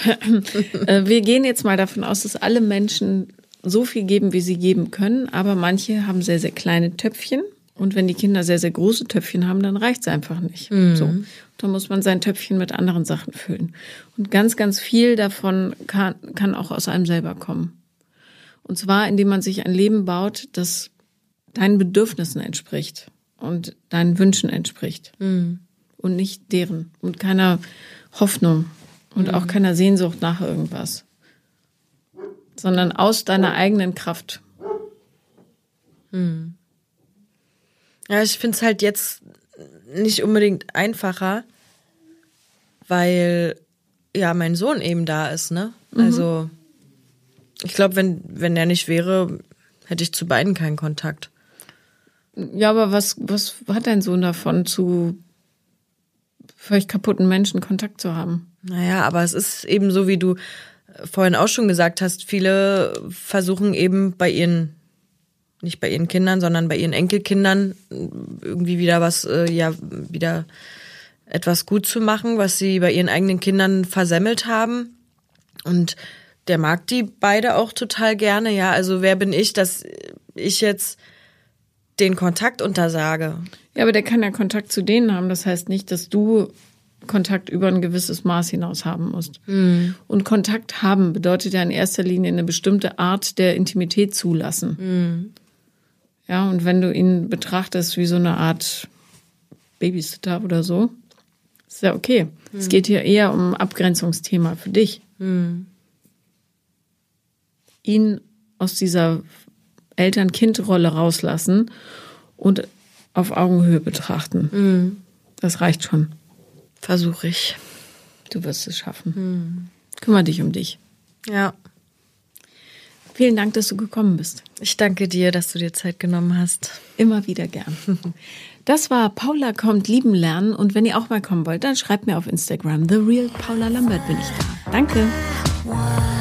Wir gehen jetzt mal davon aus, dass alle Menschen so viel geben, wie sie geben können, aber manche haben sehr, sehr kleine Töpfchen. Und wenn die Kinder sehr, sehr große Töpfchen haben, dann reicht's einfach nicht. So. Da muss man sein Töpfchen mit anderen Sachen füllen. Und ganz, ganz viel davon kann auch aus einem selber kommen. Und zwar, indem man sich ein Leben baut, das deinen Bedürfnissen entspricht und deinen Wünschen entspricht. Und nicht deren. Und keiner Hoffnung und auch keiner Sehnsucht nach irgendwas. Sondern aus deiner eigenen Kraft. Ja, ich finde es halt jetzt nicht unbedingt einfacher, weil ja mein Sohn eben da ist, ne? Also ich glaube, wenn er nicht wäre, hätte ich zu beiden keinen Kontakt. Ja, aber was hat dein Sohn davon, zu völlig kaputten Menschen Kontakt zu haben? Naja, aber es ist eben so, wie du vorhin auch schon gesagt hast, viele versuchen eben nicht bei ihren Kindern, sondern bei ihren Enkelkindern irgendwie wieder wieder etwas gut zu machen, was sie bei ihren eigenen Kindern versemmelt haben. Und der mag die beide auch total gerne, ja. Also wer bin ich, dass ich jetzt den Kontakt untersage? Ja, aber der kann ja Kontakt zu denen haben. Das heißt nicht, dass du Kontakt über ein gewisses Maß hinaus haben musst. Und Kontakt haben bedeutet ja in erster Linie eine bestimmte Art der Intimität zulassen. Ja, und wenn du ihn betrachtest wie so eine Art Babysitter oder so, ist ja okay. Es geht hier eher um ein Abgrenzungsthema für dich. Ihn aus dieser Eltern-Kind-Rolle rauslassen und auf Augenhöhe betrachten. Das reicht schon. Versuche ich. Du wirst es schaffen. Kümmere dich um dich. Ja. Vielen Dank, dass du gekommen bist. Ich danke dir, dass du dir Zeit genommen hast. Immer wieder gern. Das war Paula kommt lieben lernen. Und wenn ihr auch mal kommen wollt, dann schreibt mir auf Instagram. The Real Paula Lambert bin ich da. Danke.